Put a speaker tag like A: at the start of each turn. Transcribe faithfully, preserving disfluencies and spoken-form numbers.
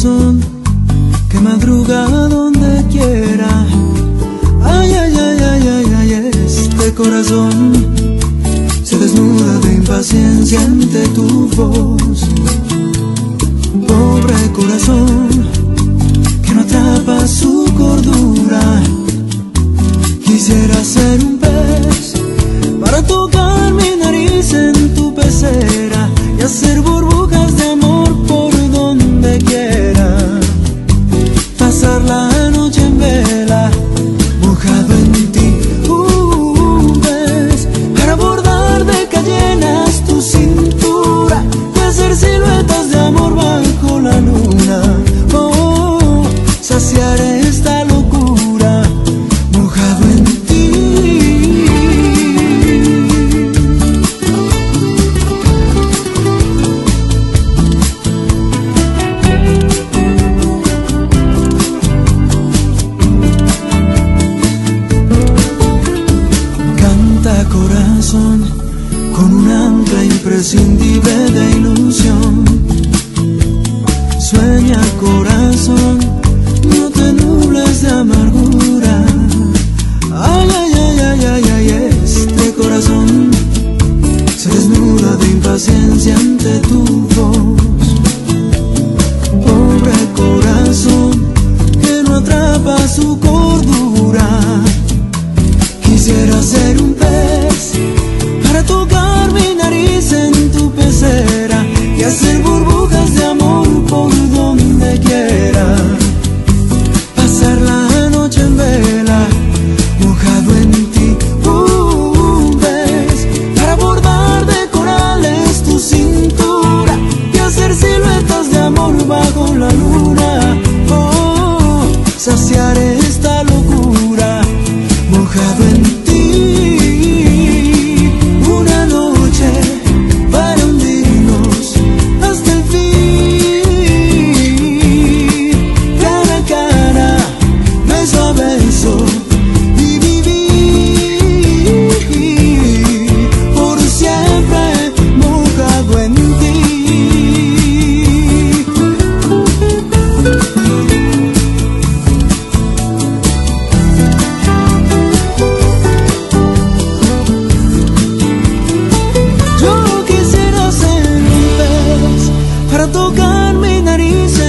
A: corazón que madruga donde quiera. Ay, ay, ay, ay, ay, ay, este corazón se desnuda de impaciencia ante tu voz. Pobre corazón que no atrapa su cordura. Quisiera ser un pez para tocar mi nariz en tu pecera y hacer burbujas de amor por donde quiera. Pasar la noche en vela, mojado en ti, un pez para bordar de cayenas tu cintura y hacer siluetas de amor bajo la luna. Oh, saciar esta locura, mojado en ti. Canta corazón con un ancla imprescindible de ilusión. Sueña corazón, no te nubles de amargura. Ay, ay, ay, ay, ay, ay, este corazón se desnuda de impaciencia ante tu voz. Pobre corazón que no atrapa su cordura. Quisiera ser un pez para tocar mi nariz en tu pecera y hacer burbujas de amor por donde quiera. Pasar la noche en vela, mojado en ti, un pez para bordar de corales tu cintura y hacer siluetas de amor bajo la luna. Oh, saciar esta locura, mojado en ti. Una noche para hundirnos hasta el fin, cara a cara, beso a beso, y vivir por siempre mojado en ti. Yo quisiera ser un pez para tocar mi nariz